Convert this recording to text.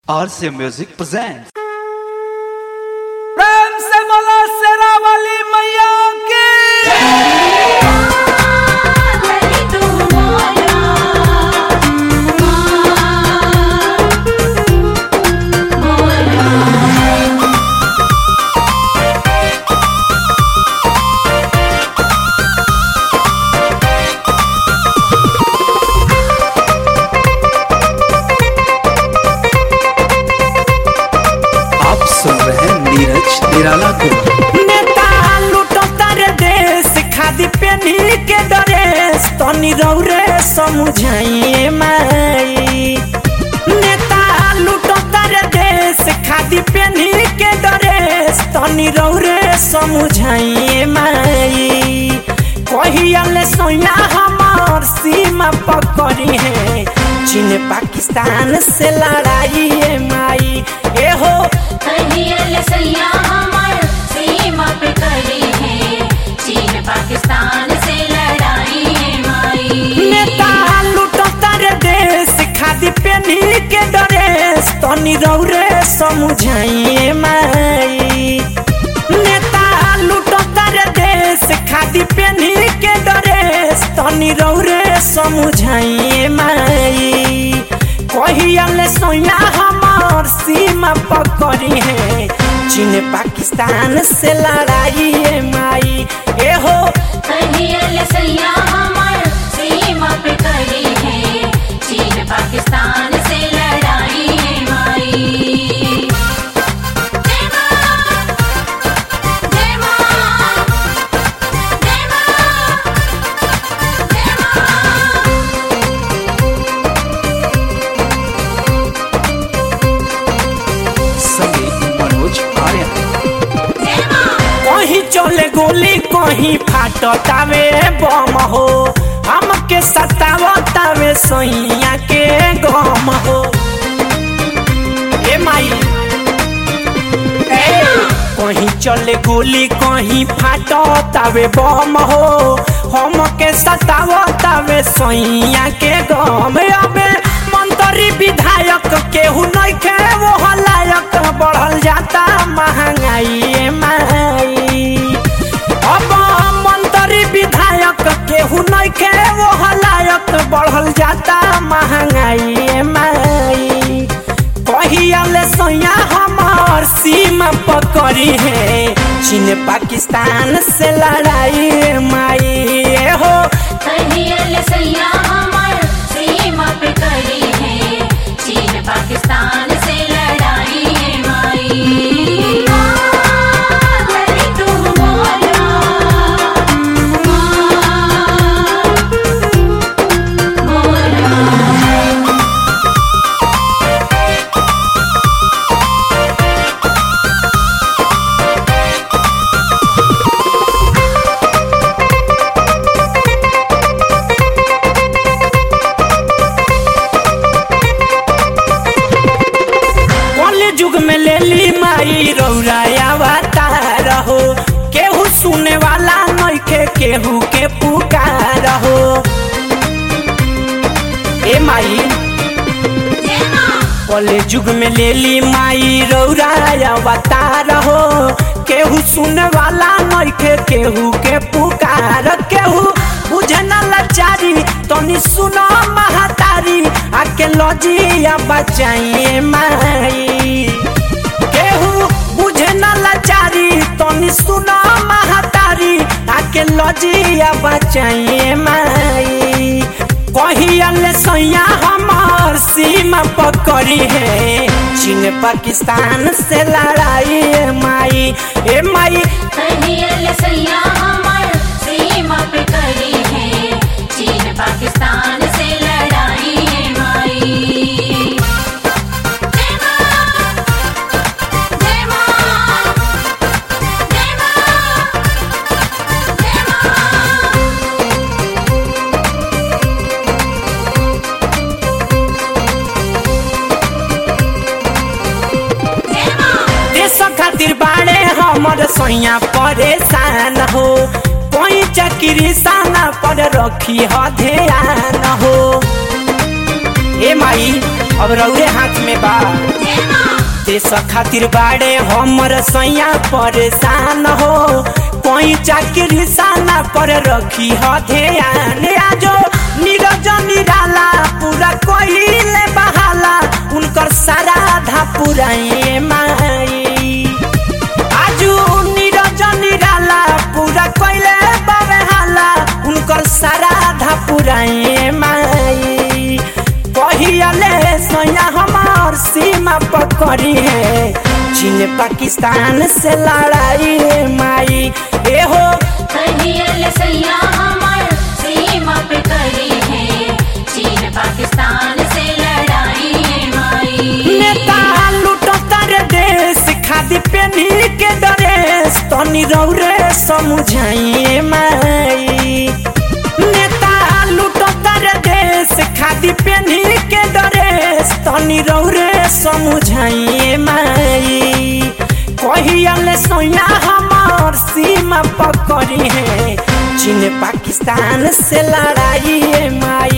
RC Music presents. प्रेम से बोलो शेरावाली मैया की आप सुन रहे हैं नीरज निराला को। नेता लूटो तारे देश खादी पेनी के ड्रेस तनी रौरे समझाइए माई। नेता लूटो तारे देश खादी पेनी के ड्रेस तनी रौरे समझाइए माई। कहियाले सोया हमार सीमा पकड़ी है चीन पाकिस्तान से लड़ाई है माई। ए हो कहियाले सैया हमार सीमा पे खड़ी है चीन पाकिस्तान से लड़ाई है माई। नेता लूटो तारे देश खादी पेनी के ड्रेस तनी रौरे समझाइए माई। नेता लूटो तारे देश खादी पेनी के ड्रेस तनी रौरे समझाइए माई। कहियाले सोया हमार सीमा पकड़ी है चीन पाकिस्तान से लड़ाई है माई। ए हो कहियाले सैया हमार सीमा पे खड़ी है चीन पाकिस्तान से लड़ाई है माई। जय मां, जय मां, जय मां, जय मां। संगीत मनोज आर्यन। कहीं चले गोली कहीं फाटतावे बम हो हमके सतावतावे सैया के गम हो। ए माई कहीं चले गोली कहीं फाटतावे बम हो हमके सतावतावे सैया के गम। अबे मंत्री विधायक केहू नइखे वो लायक बढ़ल जाता महंगाई माई। अब मंत्री विधायक केहू नइखे वो लायक बढ़ल जाता महंगाई माई। कहियाले सोया हमार सीमा पकड़ी है चीन पाकिस्तान से लड़ाई माई। हो कहियाले सैया हमार सीमा पे खड़ी है चीन पाकिस्तान से लड़ाई है माई। गली तू बोलो युग में ले ली माई रौराया अवतार हो। केहू सुने वाला नइखे केहू के पुकार हो। ए माई कले युग में ले ली माई रौराया अवतार हो। केहू सुने वाला नइखे केहू के पुकार। केहू बुझे न लाचारी तनी सुनो महतारी आके लजिया बचाइए माई। केहू बुझे न लाचारी तनी सुनो महतारी आके लजिया बचाइए माई। कहियाले सोया हमार सीमा पकड़ी है चीन पाकिस्तान से लड़ाई माई। ए माई कहियाले सैया हमार सीमा पे खड़ी है चीन पाकिस्तान से लड़ाई है माई। जय मां, जय मां, जय मां, जय मां। देश खातिर बाड़े हमर सोया परेशान हो। कोई चक्री साना पर रखी ह ध्यान हो। ए माई अब रौरे हाथ में बा। जय देश खातिर बाड़े हमर सैया परेशान हो कोई चाकरी साना पर रखी ह ध्यान आजो नीरज निराला पूरा कोइले बहाला उनकर सारा धा पुराए माई आजू नीरज निराला पूरा कोइले बहाला उनकर सारा धा पुराए माई कहियाले सैया हमार सीमा पकड़ी है चीन पाकिस्तान से लड़ाई माई ए हो कहियल सैया हमार सीमा पे करी है चीन पाकिस्तान से लड़ाई है माई नेता लूटो तारे देश खादी पेनी के ड्रेस तनी रौरे समझाइए माई नेता लूटो तारे देश खादी पेनी के ड्रेस तनी रौरे समझाइए माई कहियाले सैया हमार सीमा पकड़ी है चीन पाकिस्तान से लड़ाई है माई।